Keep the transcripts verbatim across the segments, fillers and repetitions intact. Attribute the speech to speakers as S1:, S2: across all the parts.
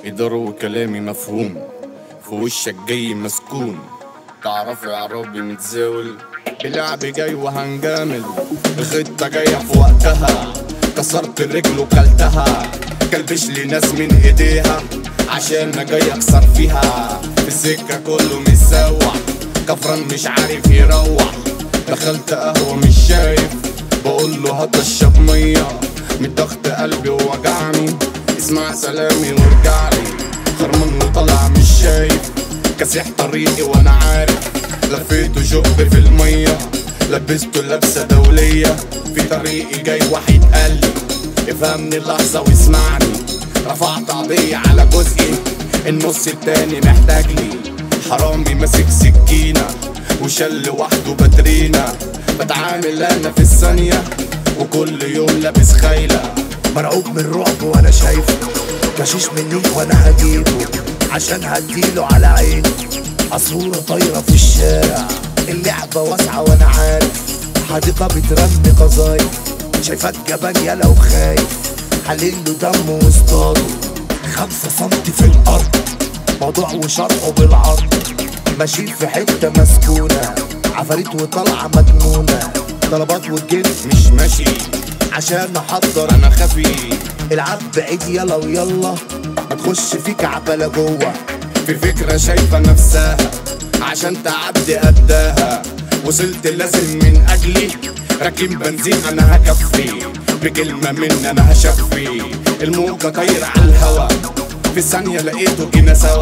S1: إدارة وكلامي مفهوم، في وشك جاي مسكون، تعرف يا عربي متزاول، بلعب جاي وهنجامل، الخطة جاية في وقتها، كسرت الرجل وكلتها، كلبش لي ناس من ايديها، عشان انا جاي اكسر فيها، في السكة كله متسوح، كفران مش عارف يروح، دخلت قهوة مش شايف، بقول له هتشرب مية، من ضغط قلبي ووجعني، اسمع سلامي وارجعلي، خرمان وطلع مش شايف، كاسح طريقي وانا عارف، لفيته شق في المية، لبسته لبسة دولية، في طريقي جاي واحد قالي افهمني اللحظة واسمعني، رفعت قضية على جزئي، النص التاني محتاجلي، حرامي ماسك سكينة وشل لوحده باترينا، بتعامل انا في الثانية وكل يوم لابس خايلة،
S2: مرعوب من الرعب وانا شايفه، كشيش مني وانا هجيبه، عشان هديله على عيني، عصفورة طايرة في الشارع، اللعبة واسعة وانا عارف، حديقة بترمي قصايد، شايفك جبان يالا وخايف، حليله دم واصطاده، خمسة سنتي في الارض، موضوع وشرحه بالعرض، ماشي في حتة مسكونة، عفاريت وطلعة مجنونة، طلبات والجن
S1: مش ماشي
S2: عشان احضر،
S1: انا خفي،
S2: العب بعيد يلا ويلا، ما تخش فيك عبالة جوه،
S1: في فكرة شايفة نفسها عشان تعدي قدها، وصلت لازم من اجلي راكب بنزين انا هكفي، بكلمة مني انا هشفي، الموجة طايرة على الهوا، في ثانية لقيته جينا سوا،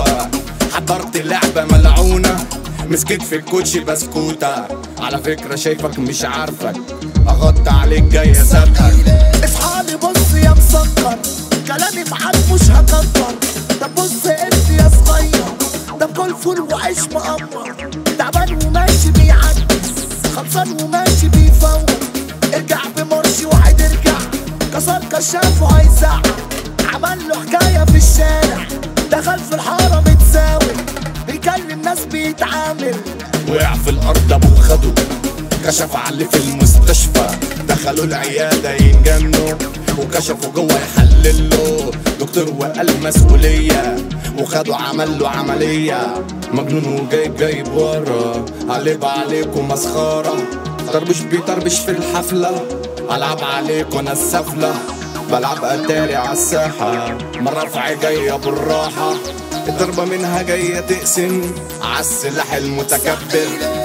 S1: حضرت لعبة ملعونة، مسكت في الكوتشي بسكوتة، على فكرة شايفك مش عارفك، اغطى عليك جاي اسابقك،
S2: اصحالي بص يا مسكر، كلامي معاك مش هكتر، طب بص انت يا صغير، ده بكل فول وعيش مقمر، تعبان وماشي بيعكس، خلصان وماشي بيفوق، ارجع بمرشي واحد ارجع، كسر كشاف وهيزعق، عمل له حكاية في الشارع، دخل في الحارة متساوي، بيكلم ناس بيتعامل،
S1: وقع في الارض ابو خده، كشف على اللي في المستشفى، دخلوا العيادة ينجنوا، وكشفوا جوه يحللوا، دكتور وقال مسؤولية، وخدوا عمل له عملية، مجنون وجايب جايب ورا، قلب عليكم مسخرة، طربش بيطربش في الحفلة، ألعب عليكم انا السفلة، بلعب اتاري عالساحة، مرافع جاية بالراحة، الضربة منها جاية تقسم عالسلاح المتكبر،